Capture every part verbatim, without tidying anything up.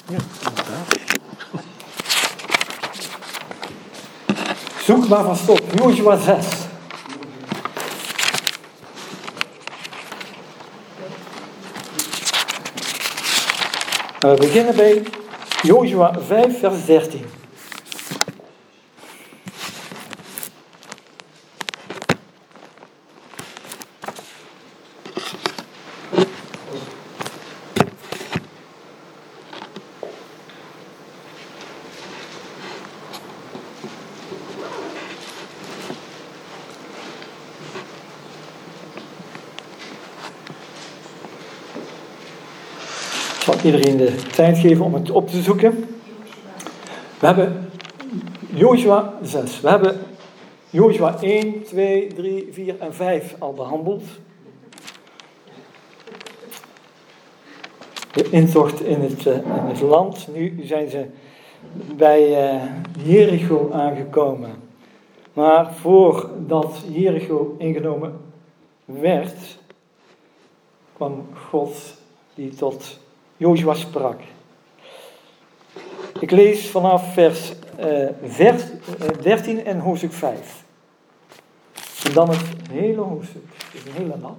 Ja, inderdaad. Zoek maar vast op, Jozua zes. We beginnen bij Jozua vijf, vers dertien. Ik zal iedereen de tijd geven om het op te zoeken. We hebben Jozua zes. We hebben Jozua één, twee, drie, vier en vijf al behandeld. De intocht in het, uh, in het land. Nu zijn ze bij uh, Jericho aangekomen. Maar voordat Jericho ingenomen werd, kwam God die tot Jozua sprak. Ik lees vanaf vers, uh, vers uh, dertien en hoofdstuk vijf. En dan het hele hoofdstuk. Het is een hele lap.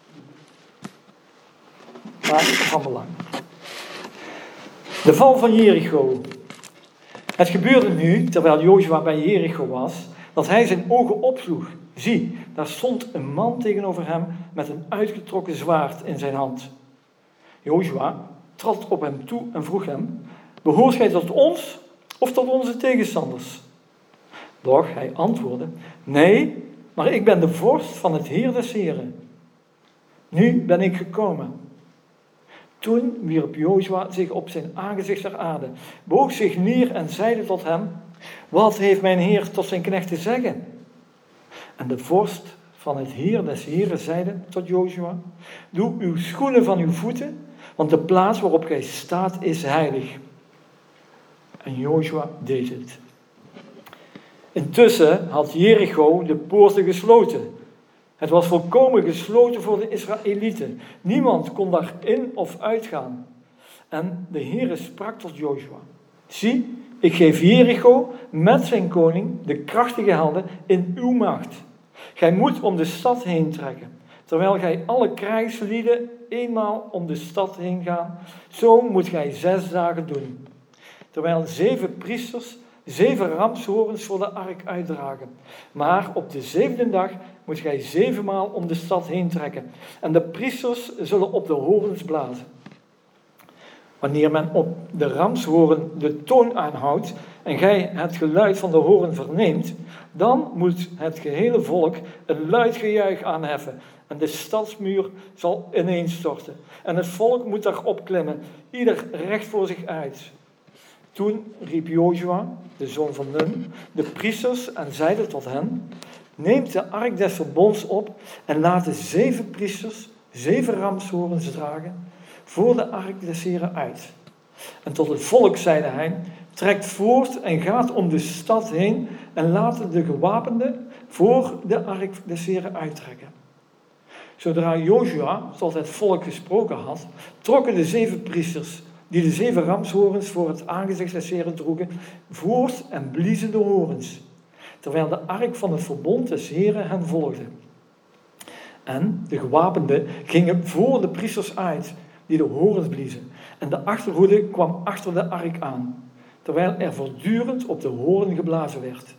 Maar het is van belang. De val van Jericho. Het gebeurde nu, terwijl Jozua bij Jericho was, dat hij zijn ogen opsloeg. Zie, daar stond een man tegenover hem met een uitgetrokken zwaard in zijn hand. Jozua trad op hem toe en vroeg hem: behoort gij tot ons of tot onze tegenstanders? Doch hij antwoordde: nee, maar ik ben de vorst van het Heer des Heren. Nu ben ik gekomen. Toen wierp Jozua zich op zijn aangezicht ter aarde, boog zich neer en zeide tot hem: wat heeft mijn Heer tot zijn knecht te zeggen? En de vorst van het Heer des Heren zeide tot Jozua: doe uw schoenen van uw voeten, want de plaats waarop gij staat is heilig. En Jozua deed het. Intussen had Jericho de poorten gesloten. Het was volkomen gesloten voor de Israëlieten. Niemand kon daar in of uitgaan. En de Heere sprak tot Jozua: zie, ik geef Jericho met zijn koning, de krachtige helden, in uw macht. Gij moet om de stad heen trekken, terwijl gij alle krijgslieden eenmaal om de stad heen gaan. Zo moet gij zes dagen doen. Terwijl zeven priesters zeven ramshoorns voor de ark uitdragen. Maar op de zevende dag moet gij zevenmaal om de stad heen trekken. En de priesters zullen op de horens blazen. Wanneer men op de ramshoorn de toon aanhoudt en gij het geluid van de hoorn verneemt, dan moet het gehele volk een luid gejuich aanheffen. En de stadsmuur zal ineenstorten. En het volk moet daarop klimmen, ieder recht voor zich uit. Toen riep Jozua, de zoon van Nun, de priesters en zeide tot hen: neemt de ark des verbonds op en laat de zeven priesters zeven ramshoorns dragen voor de ark des Heren uit. En tot het volk zeide hij: trekt voort en gaat om de stad heen en laat de gewapenden voor de ark des Heren uittrekken. Zodra Jozua tot het volk gesproken had, trokken de zeven priesters, die de zeven ramshoorns voor het aangezicht des Heren droegen, voort en bliezen de horens, terwijl de ark van het verbond des Heren hen volgde. En de gewapenden gingen voor de priesters uit, die de horens bliezen, en de achterhoede kwam achter de ark aan, terwijl er voortdurend op de hoorn geblazen werd.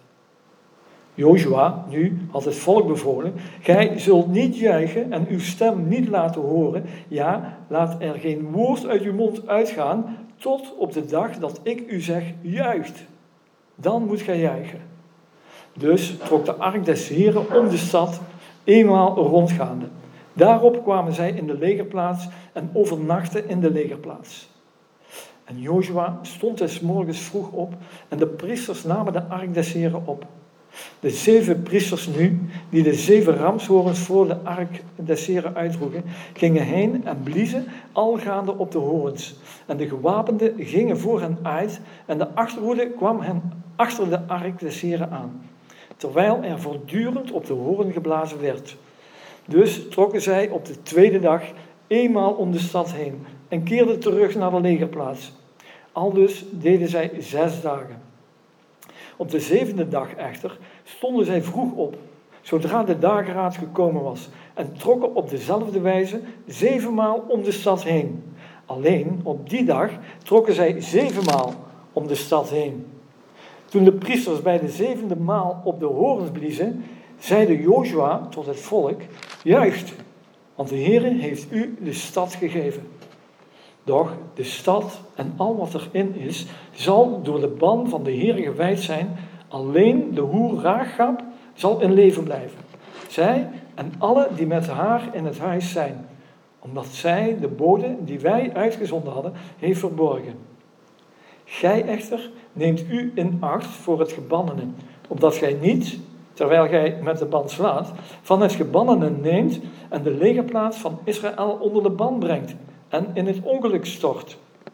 Jozua nu had het volk bevolen: gij zult niet juichen en uw stem niet laten horen, ja, laat er geen woord uit uw mond uitgaan, tot op de dag dat ik u zeg, juicht. Dan moet gij juichen. Dus trok de ark des Heren om de stad, eenmaal rondgaande. Daarop kwamen zij in de legerplaats en overnachten in de legerplaats. En Jozua stond des morgens vroeg op en de priesters namen de ark des Heren op. De zeven priesters nu, die de zeven ramshoorns voor de ark des Heren uitdroegen, gingen heen en bliezen algaande op de hoorns. En de gewapenden gingen voor hen uit en de achterhoede kwam hen achter de ark des Heren aan, terwijl er voortdurend op de hoorn geblazen werd. Dus trokken zij op de tweede dag eenmaal om de stad heen en keerden terug naar de legerplaats. Aldus deden zij zes dagen. Op de zevende dag echter stonden zij vroeg op, zodra de dageraad gekomen was, en trokken op dezelfde wijze zevenmaal om de stad heen. Alleen op die dag trokken zij zevenmaal om de stad heen. Toen de priesters bij de zevende maal op de horens bliezen, zeide Jozua tot het volk: juicht, want de Heere heeft u de stad gegeven. Doch de stad en al wat erin is, zal door de ban van de Heere gewijd zijn. Alleen de hoer Raachab zal in leven blijven. Zij en alle die met haar in het huis zijn, omdat zij de bode die wij uitgezonden hadden, heeft verborgen. Gij echter neemt u in acht voor het gebannene, opdat gij niet, terwijl gij met de ban slaat, van het gebannene neemt en de legerplaats van Israël onder de ban brengt en in het ongeluk stort.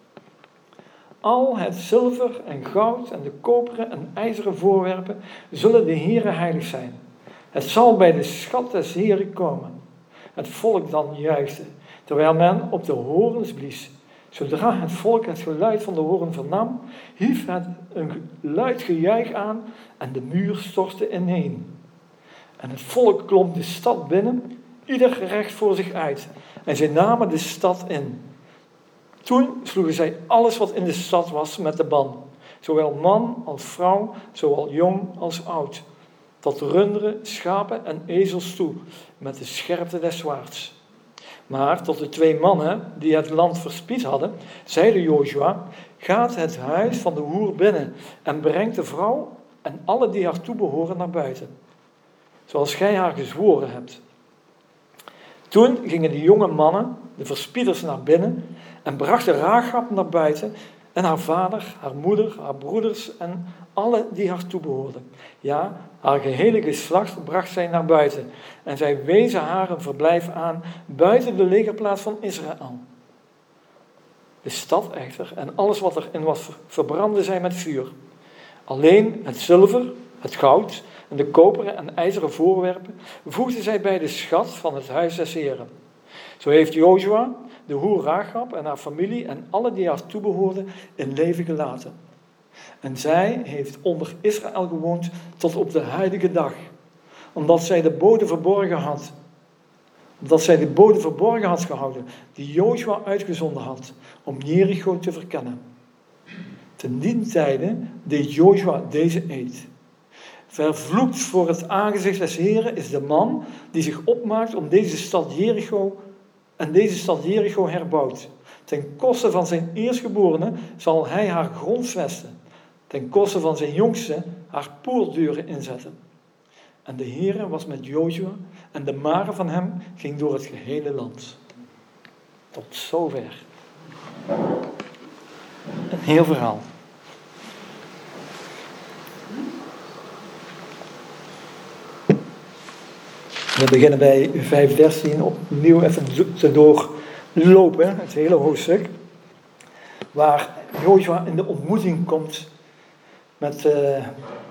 Al het zilver en goud en de koperen en ijzeren voorwerpen zullen de Heere heilig zijn. Het zal bij de schat des Heeren komen. Het volk dan juichte, terwijl men op de horens blies. Zodra het volk het geluid van de horen vernam, hief het een luid gejuich aan en de muur stortte ineen. En het volk klom de stad binnen, ieder recht voor zich uit. En zij namen de stad in. Toen sloegen zij alles wat in de stad was met de ban, zowel man als vrouw, zowel jong als oud, tot runderen, schapen en ezels toe, met de scherpte des zwaards. Maar tot de twee mannen die het land verspied hadden, zeide Jozua: gaat het huis van de hoer binnen en brengt de vrouw en alle die haar toebehoren naar buiten, zoals gij haar gezworen hebt. Toen gingen de jonge mannen, de verspieders, naar binnen en brachten Raachab naar buiten en haar vader, haar moeder, haar broeders en alle die haar toebehoorden. Ja, haar gehele geslacht bracht zij naar buiten en zij wezen haar een verblijf aan buiten de legerplaats van Israël. De stad echter en alles wat erin was verbrandde zij met vuur. Alleen het zilver, het goud en de koperen en ijzeren voorwerpen voegden zij bij de schat van het huis des Heren. Zo heeft Jozua de hoer Raachab en haar familie en alle die haar toebehoorden in leven gelaten. En zij heeft onder Israël gewoond tot op de huidige dag, omdat zij de bode verborgen had. Omdat zij de bode verborgen had gehouden, die Jozua uitgezonden had, om Jericho te verkennen. Ten dien tijde deed Jozua deze eed: vervloekt voor het aangezicht des Heren is de man die zich opmaakt om deze stad Jericho en deze stad Jericho herbouwt. Ten koste van zijn eerstgeborene zal hij haar grondvesten. Ten koste van zijn jongste haar poortdeuren inzetten. En de Heere was met Jozua en de mare van hem ging door het gehele land. Tot zover. Een heel verhaal. We beginnen bij vijf dertien opnieuw even te doorlopen, het hele hoofdstuk, waar Jozua in de ontmoeting komt met, uh,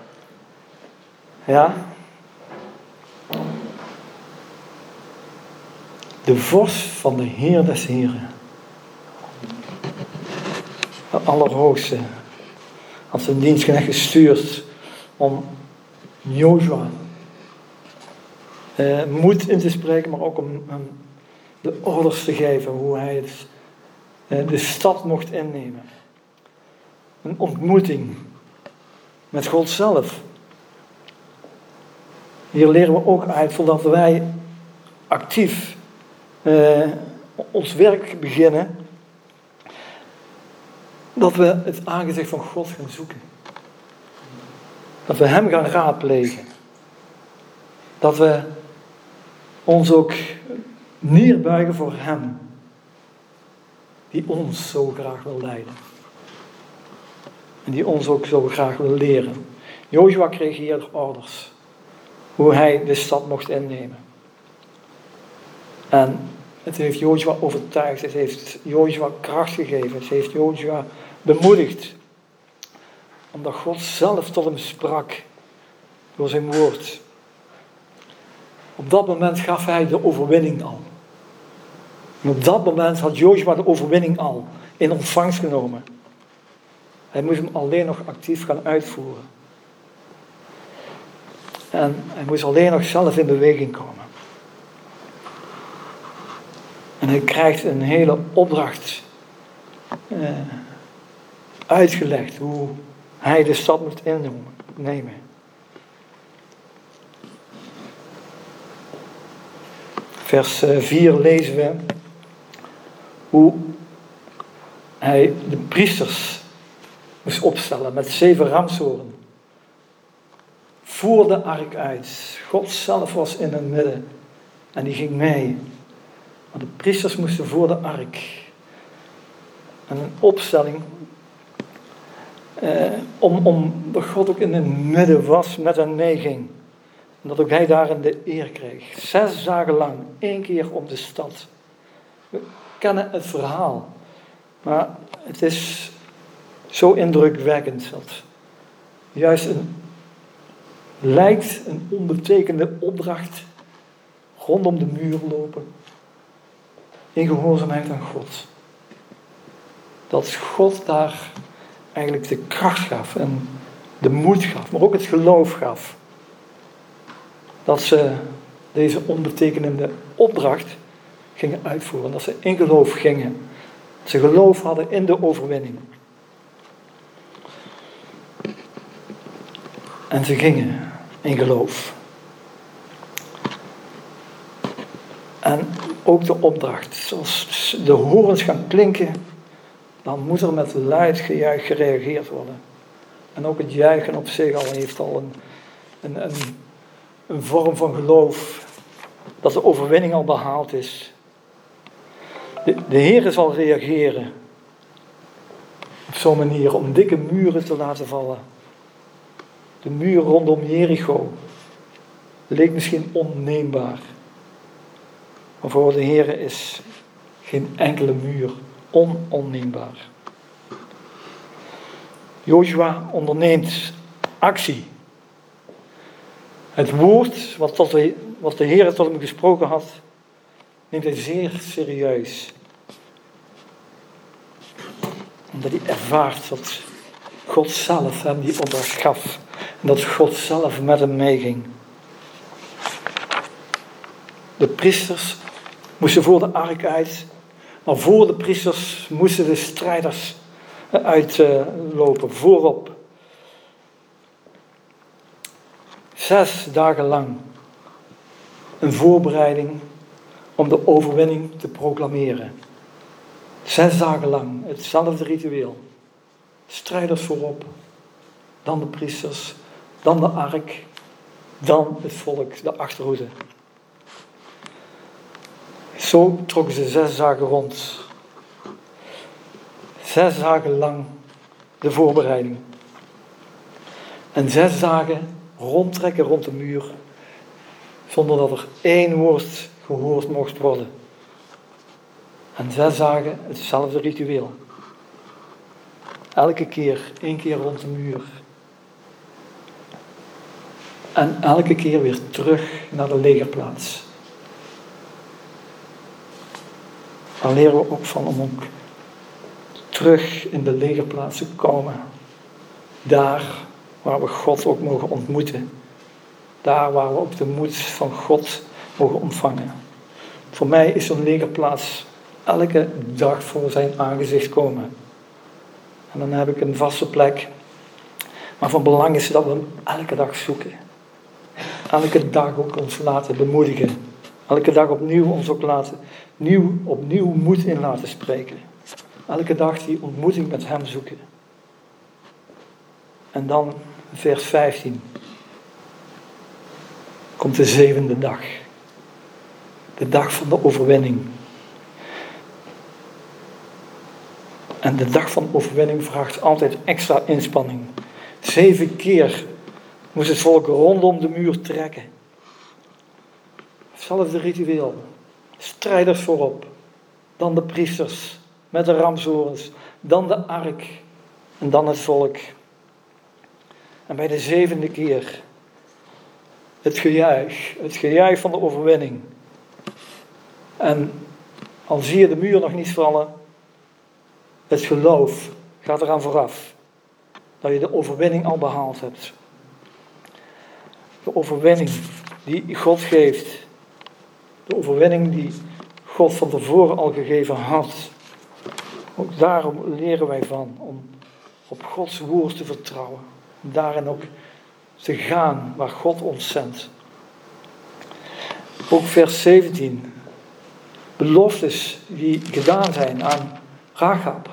ja, de vorst van de Heer des Heren. De Allerhoogste had zijn dienstknecht gestuurd om Jozua Uh, moed in te spreken, maar ook om hem de orders te geven hoe hij het, uh, de stad mocht innemen. Een ontmoeting met God zelf. Hier leren we ook uit, voordat wij actief uh, ons werk beginnen, dat we het aangezicht van God gaan zoeken. Dat we hem gaan raadplegen. Dat we ons ook neerbuigen voor hem, die ons zo graag wil leiden. En die ons ook zo graag wil leren. Jozua kreeg hier orders, hoe hij de stad mocht innemen. En het heeft Jozua overtuigd, het heeft Jozua kracht gegeven, het heeft Jozua bemoedigd. Omdat God zelf tot hem sprak, door zijn woord. Op dat moment gaf hij de overwinning al. En op dat moment had Jozua de overwinning al in ontvangst genomen. Hij moest hem alleen nog actief gaan uitvoeren. En hij moest alleen nog zelf in beweging komen. En hij krijgt een hele opdracht uh, uitgelegd hoe hij de stad moet innemen. Vers vier lezen we hoe hij de priesters moest opstellen met zeven ramshoornen. Voer de ark uit. God zelf was in het midden en die ging mee. Maar de priesters moesten voor de ark. En een opstelling eh, om, om dat God ook in het midden was, met hen meeging. En dat ook hij daarin de eer kreeg. Zes dagen lang, één keer om de stad. We kennen het verhaal. Maar het is zo indrukwekkend dat juist een lijkt een onbetekende opdracht rondom de muur lopen. In gehoorzaamheid aan God. Dat God daar eigenlijk de kracht gaf en de moed gaf, maar ook het geloof gaf. Dat ze deze onbetekenende opdracht gingen uitvoeren. Dat ze in geloof gingen. Dat ze geloof hadden in de overwinning. En ze gingen in geloof. En ook de opdracht. Als de horens gaan klinken, dan moet er met luid gejuich gereageerd worden. En ook het juichen op zich al heeft al een, een, een, een vorm van geloof. Dat de overwinning al behaald is. De, de Heer zal reageren. Op zo'n manier om dikke muren te laten vallen. De muur rondom Jericho leek misschien onneembaar. Maar voor de Heer is geen enkele muur ononneembaar. Jozua onderneemt actie. Het woord wat, tot de, wat de Heer tot hem gesproken had, neemt hij zeer serieus. Omdat hij ervaart dat God zelf hem die opdracht gaf. En dat God zelf met hem meeging. De priesters moesten voor de ark uit. Maar voor de priesters moesten de strijders uitlopen, uh, voorop. Zes dagen lang. Een voorbereiding om de overwinning te proclameren. Zes dagen lang, hetzelfde ritueel. Strijders voorop, dan de priesters, dan de ark, dan het volk, de achterhoede. Zo trokken ze zes dagen rond. Zes dagen lang de voorbereiding. En zes dagen rondtrekken rond de muur, zonder dat er één woord gehoord mocht worden. En zes dagen hetzelfde ritueel. Elke keer, één keer rond de muur. En elke keer weer terug naar de legerplaats. Daar leren we ook van om ook terug in de legerplaats te komen. Daar waar we God ook mogen ontmoeten. Daar waar we ook de moed van God mogen ontvangen. Voor mij is zo'n legerplaats elke dag voor zijn aangezicht komen. En dan heb ik een vaste plek. Maar van belang is dat we hem elke dag zoeken. Elke dag ook ons laten bemoedigen. Elke dag opnieuw ons ook laten, nieuw, opnieuw moed in laten spreken. Elke dag die ontmoeting met hem zoeken. En dan vers vijftien. Komt de zevende dag. De dag van de overwinning. En de dag van overwinning vraagt altijd extra inspanning. Zeven keer moest het volk rondom de muur trekken. Hetzelfde ritueel. Strijders voorop. Dan de priesters met de ramshorens. Dan de ark. En dan het volk. En bij de zevende keer het gejuich. Het gejuich van de overwinning. En al zie je de muur nog niet vallen. Het geloof gaat eraan vooraf. dat je de overwinning al behaald hebt. De overwinning die God geeft. De overwinning die God van tevoren al gegeven had. Ook daarom leren wij van, om op Gods woord te vertrouwen. Daarin ook te gaan waar God ons zendt. Ook vers zeventien. Beloftes die gedaan zijn aan Rachab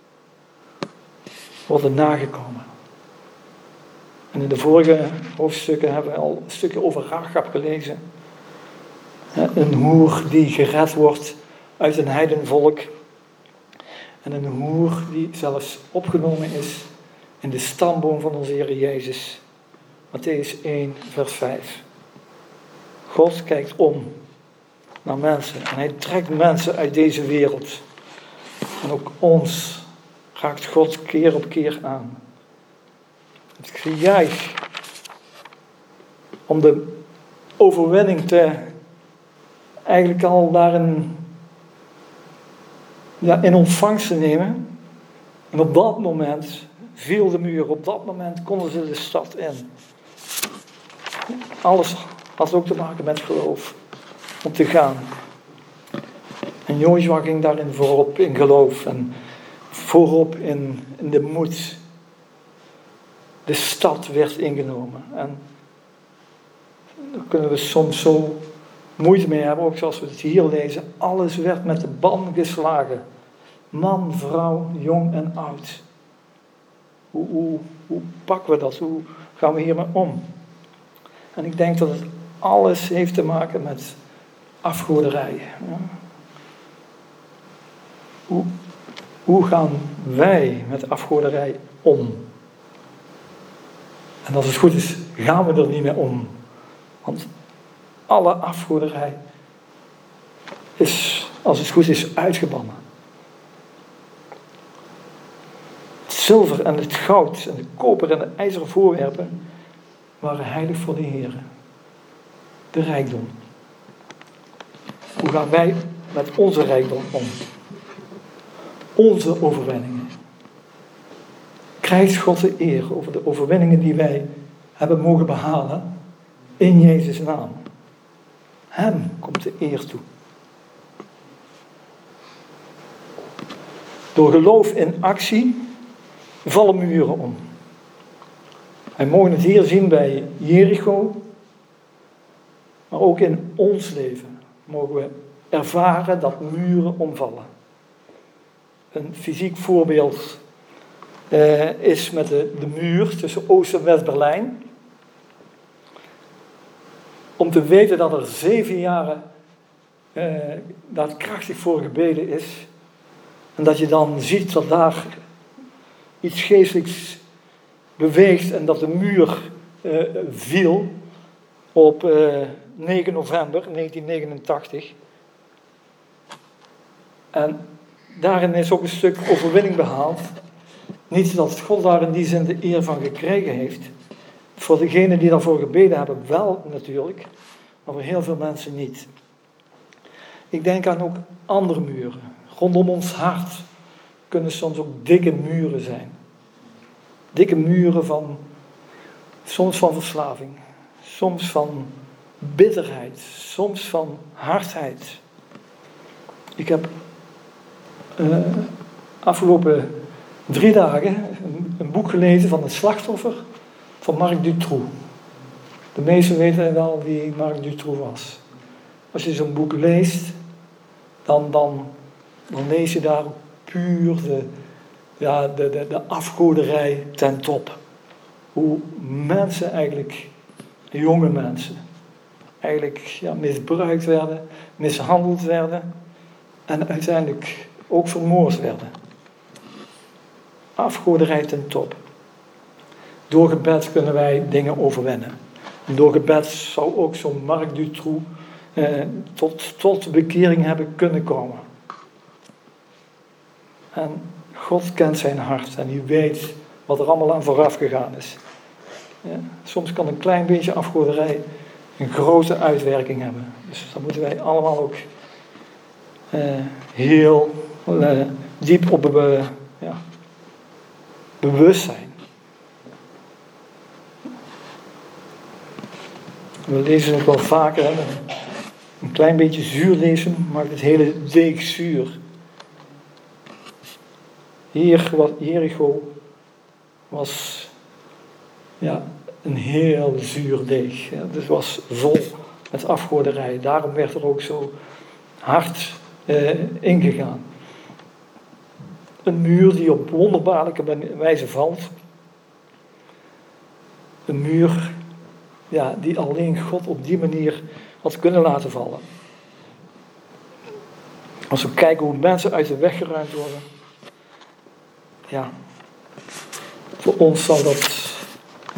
worden nagekomen. En in de vorige hoofdstukken hebben we al een stukje over Rachab gelezen. Een hoer die gered wordt uit een heidenvolk. En een hoer die zelfs opgenomen is in de stamboom van onze Heer Jezus. Mattheüs één, vers vijf. God kijkt om naar mensen en hij trekt mensen uit deze wereld. En ook ons raakt God keer op keer aan. Het gejuich om de overwinning te eigenlijk al daarin ja, in ontvangst te nemen. En op dat moment viel de muur, op dat moment konden ze de stad in. Alles had ook te maken met geloof, om te gaan. En Jozua ging daarin voorop in geloof en voorop in, in de moed. De stad werd ingenomen. En daar kunnen we soms zo moeite mee hebben, ook zoals we het hier lezen. Alles werd met de ban geslagen. Man, vrouw, jong en oud. Hoe, hoe, hoe pakken we dat? Hoe gaan we hiermee om? En ik denk dat het alles heeft te maken met afgoderij. Ja. Hoe, hoe gaan wij met afgoderij om? En als het goed is, gaan we er niet meer om. Want alle afgoderij is, als het goed is, uitgebannen. Het zilver en het goud en de koper en de ijzeren voorwerpen waren heilig voor de Heer. De rijkdom. Hoe gaan wij met onze rijkdom om? Onze overwinningen. Krijgt God de eer over de overwinningen die wij hebben mogen behalen in Jezus' naam. Hem komt de eer toe. Door geloof in actie vallen muren om. Wij mogen het hier zien bij Jericho, maar ook in ons leven mogen we ervaren dat muren omvallen. Een fysiek voorbeeld uh, is met de, de muur tussen Oost- en West-Berlijn. Om te weten dat er zeven jaren uh, daar krachtig voor gebeden is. En dat je dan ziet dat daar iets geestelijks beweegt en dat de muur uh, viel op uh, negen november negentien negenentachtig. En daarin is ook een stuk overwinning behaald. Niet dat God daar in die zin de eer van gekregen heeft. Voor degenen die daarvoor gebeden hebben wel natuurlijk, maar voor heel veel mensen niet. Ik denk aan ook andere muren. Rondom ons hart kunnen soms ook dikke muren zijn. Dikke muren van, soms van verslaving, soms van bitterheid, soms van hardheid. Ik heb uh, afgelopen drie dagen een, een boek gelezen van een slachtoffer van Marc Dutroux. De meesten weten wel wie Marc Dutroux was. Als je zo'n boek leest, dan, dan, dan lees je daar puur de, ja, de, de, de afgoderij ten top. Hoe mensen eigenlijk, jonge mensen, eigenlijk ja, misbruikt werden, mishandeld werden en uiteindelijk ook vermoord werden. Afgoderij ten top. Door gebed kunnen wij dingen overwinnen. En door gebed zou ook zo'n Marc Dutroux eh, tot, tot bekering hebben kunnen komen. En God kent zijn hart en die weet wat er allemaal aan vooraf gegaan is. Ja, soms kan een klein beetje afgoderij een grote uitwerking hebben. Dus daar moeten wij allemaal ook eh, heel eh, diep op be, ja, bewust zijn. We lezen het wel vaker. Hè? Een klein beetje zuur lezen maakt het hele deeg zuur. Hier, wat Jericho was ja, een heel zuur deeg. Ja, het was vol met afgoderij. Daarom werd er ook zo hard eh, ingegaan. Een muur die op wonderbaarlijke wijze valt. Een muur ja, die alleen God op die manier had kunnen laten vallen. Als we kijken hoe mensen uit de weg geruimd worden. Ja, voor ons zal dat eh,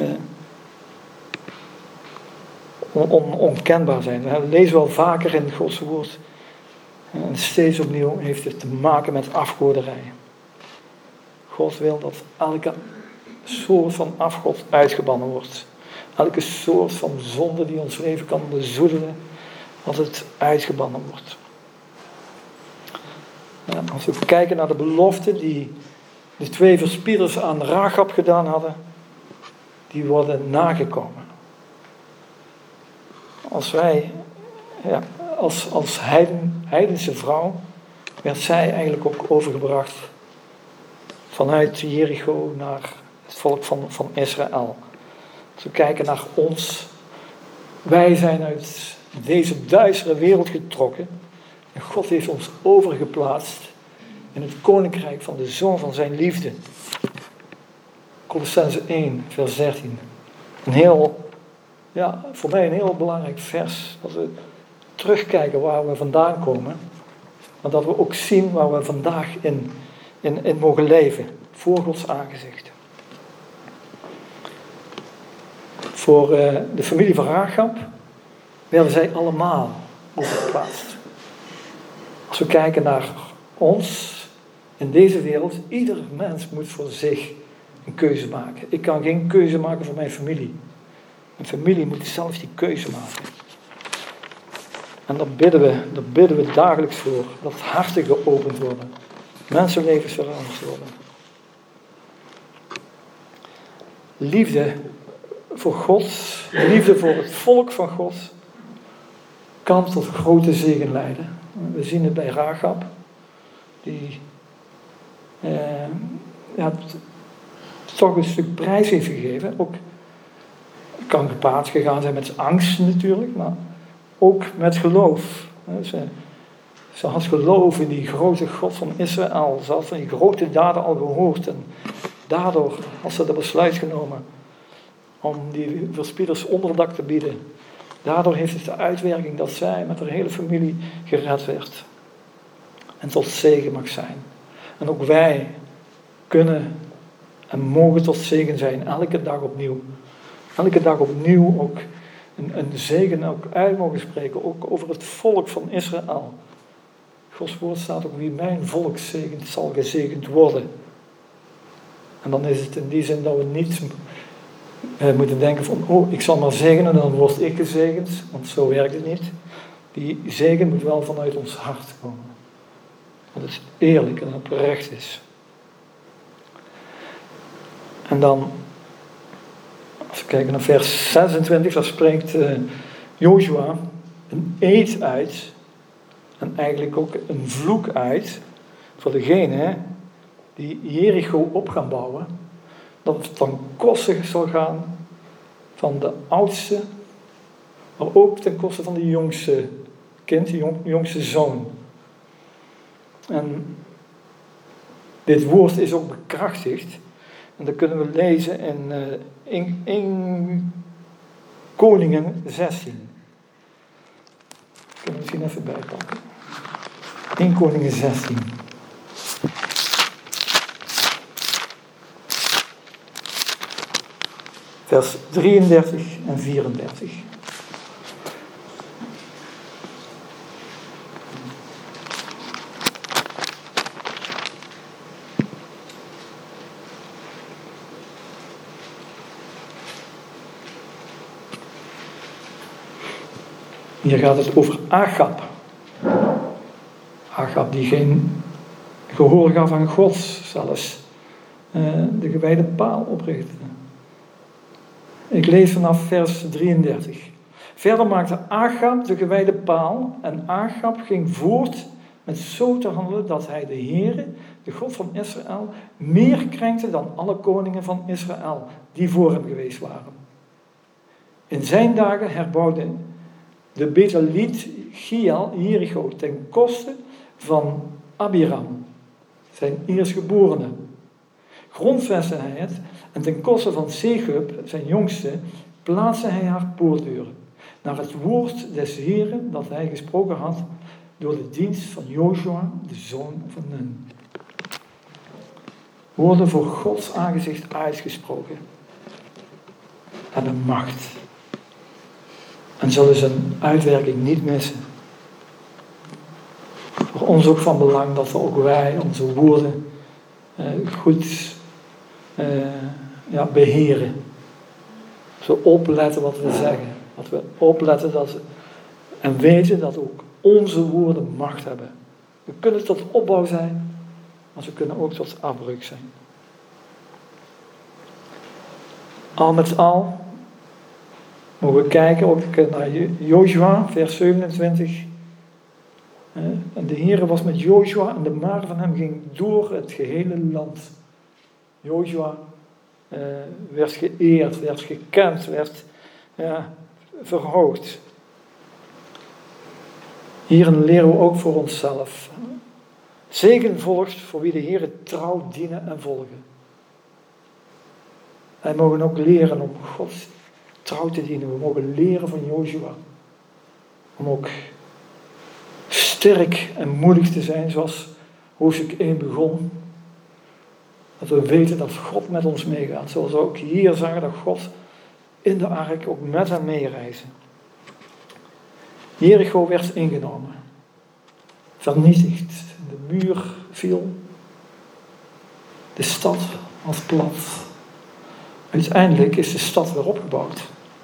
on, on, onkenbaar zijn. We lezen wel vaker in Gods woord. En steeds opnieuw heeft het te maken met afgoderij. God wil dat elke soort van afgod uitgebannen wordt. Elke soort van zonde die ons leven kan bezoedelen, dat het uitgebannen wordt. Ja, als we kijken naar de belofte die de twee verspieders aan Rachab gedaan hadden, die worden nagekomen. Als wij, ja, als, als heiden, heidense vrouw, werd zij eigenlijk ook overgebracht vanuit Jericho naar het volk van, van Israël. Als we kijken naar ons, wij zijn uit deze duistere wereld getrokken en God heeft ons overgeplaatst in het koninkrijk van de Zoon van zijn liefde. Kolossenzen één, vers dertien. Een heel, ja, voor mij een heel belangrijk vers. Dat we terugkijken waar we vandaan komen. Maar dat we ook zien waar we vandaag in, in, in mogen leven. Voor Gods aangezicht. Voor uh, de familie van Rachab werden zij allemaal overgeplaatst. Als we kijken naar ons in deze wereld, ieder mens moet voor zich een keuze maken. Ik kan geen keuze maken voor mijn familie. Mijn familie moet zelf die keuze maken. En daar bidden we, daar bidden we dagelijks voor. Dat harten geopend worden. Mensenlevens veranderd worden. Liefde voor God, liefde voor het volk van God, kan tot grote zegen leiden. We zien het bij Rachab, die eh, ja, toch een stuk prijs heeft gegeven. Ook kan gepaard gegaan zijn met angst natuurlijk, maar ook met geloof. Ze, ze had geloof in die grote God van Israël. Ze had van die grote daden al gehoord. En daardoor had ze de besluit genomen om die verspieders onderdak te bieden. Daardoor heeft het de uitwerking dat zij met haar hele familie gered werd. En tot zegen mag zijn. En ook wij kunnen en mogen tot zegen zijn, elke dag opnieuw. Elke dag opnieuw ook een, een zegen ook uit mogen spreken, ook over het volk van Israël. Gods woord staat ook, wie mijn volk zegent, zal gezegend worden. En dan is het in die zin dat we niet eh, moeten denken van, oh, ik zal maar zegenen en dan word ik gezegend. Want zo werkt het niet. Die zegen moet wel vanuit ons hart komen. Dat het eerlijk en oprecht is. En dan, als we kijken naar vers zesentwintig, daar spreekt uh, Joshua een eed uit. En eigenlijk ook een vloek uit voor degene die Jericho op gaan bouwen. Dat het ten koste zal gaan van de oudste, maar ook ten koste van de jongste kind, de jong, jongste zoon. En dit woord is ook bekrachtigd. En dat kunnen we lezen in, uh, in, in Koningen zestien. Ik kan het misschien even bijpakken. in Koningen zestien. Vers drieëndertig en vierendertig. Hier gaat het over Achab. Achab die geen gehoor gaf aan God, zelfs uh, de gewijde paal oprichtte. Ik lees vanaf vers drieëndertig. Verder maakte Agab de gewijde paal en Agab ging voort met zo te handelen dat hij de Heere, de God van Israël, meer krenkte dan alle koningen van Israël die voor hem geweest waren. In zijn dagen herbouwde de Beteliet Giel Jericho ten koste van Abiram, zijn eerstgeborene. Grondvestte hij het en ten koste van Segub, zijn jongste, plaatste hij haar poortdeuren, naar het woord des Heeren dat hij gesproken had door de dienst van Jozua, de zoon van Nun. Woorden voor Gods aangezicht uitgesproken hebben macht en zullen zijn uitwerking niet missen. Voor ons ook van belang dat we ook wij onze woorden eh, goed eh, ja, beheren. Dat we opletten wat we zeggen. Dat we opletten dat we, en weten dat ook onze woorden macht hebben. We kunnen tot opbouw zijn, maar ze kunnen ook tot afbreuk zijn. Al met al mogen we kijken ook naar Jozua, vers zevenentwintig. En de Heere was met Jozua en de maar van hem ging door het gehele land. Jozua eh, werd geëerd, werd gekend, werd ja, verhoogd. Hierin leren we ook voor onszelf. Zegen volgt voor wie de Heere trouw dienen en volgen. Wij mogen ook leren om God trouw te dienen. We mogen leren van Jozua. Om ook sterk en moedig te zijn, zoals hoofdstuk één begon. Dat we weten dat God met ons meegaat. Zoals we ook hier zagen dat God in de ark ook met hem meereizen. Jericho werd ingenomen. Vernietigd. De muur viel. De stad was plat. Uiteindelijk is de stad weer opgebouwd.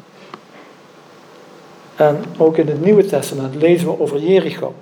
En ook in het Nieuwe Testament lezen we over Jericho.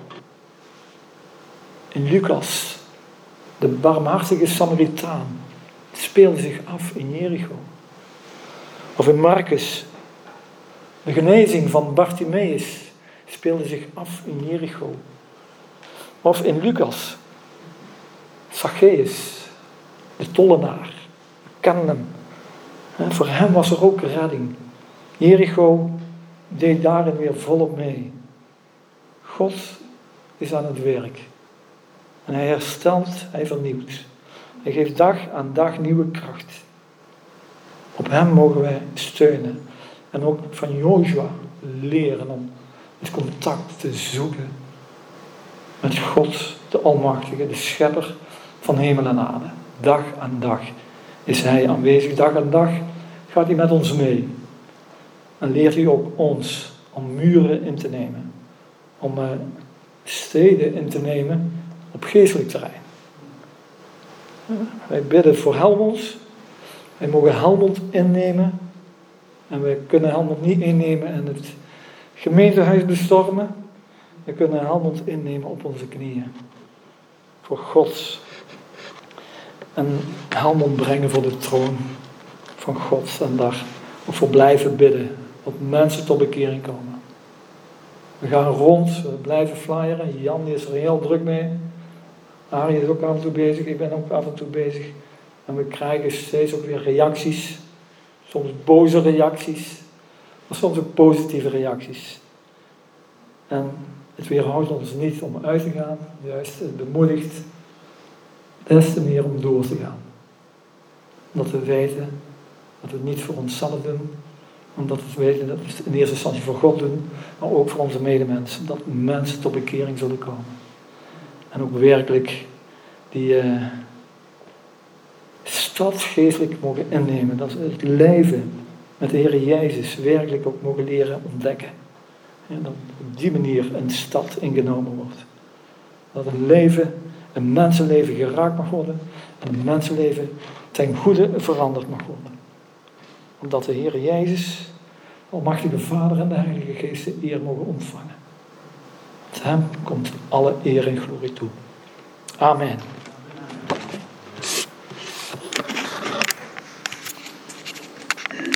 In Lucas, de barmhartige Samaritaan, speelde zich af in Jericho. Of in Marcus, de genezing van Bartimaeus speelde zich af in Jericho. Of in Lucas, Zacchaeus, de tollenaar, kennen hem. En voor hem was er ook redding. Jericho deed daarin weer volop mee. God is aan het werk. En hij herstelt, hij vernieuwt. Hij geeft dag aan dag nieuwe kracht. Op hem mogen wij steunen. En ook van Jozua leren om het contact te zoeken met God, de Almachtige, de Schepper van hemel en aarde. Dag aan dag is hij aanwezig. Dag aan dag gaat hij met ons mee. En leert hij ook ons om muren in te nemen. Om uh, steden in te nemen op geestelijk terrein. Wij bidden voor Helmond. Wij mogen Helmond innemen. En wij kunnen Helmond niet innemen en het gemeentehuis bestormen. We kunnen Helmond innemen op onze knieën. Voor God. En Helmond brengen voor de troon van God. En daar ook voor blijven bidden. Dat mensen tot bekering komen. We gaan rond. We blijven flyeren. Jan is er heel druk mee. Arie is ook af en toe bezig. Ik ben ook af en toe bezig. En we krijgen steeds ook weer reacties. Soms boze reacties. Maar soms ook positieve reacties. En het weerhoudt ons niet om uit te gaan. Juist het bemoedigt des te meer om door te gaan. Omdat we weten dat we het niet voor onszelf doen. Omdat we weten dat we het in eerste instantie voor God doen. Maar ook voor onze medemensen. Dat mensen tot bekering zullen komen. En ook werkelijk die uh, stad geestelijk mogen innemen. Dat we het leven met de Heer Jezus werkelijk ook mogen leren ontdekken. En dat op die manier een stad ingenomen wordt. Dat een leven, een mensenleven geraakt mag worden. En een mensenleven ten goede veranderd mag worden. Omdat de Heer Jezus, Almachtige Vader en de Heilige Geest de eer mogen ontvangen. Met hem komt alle eer en glorie toe. Amen.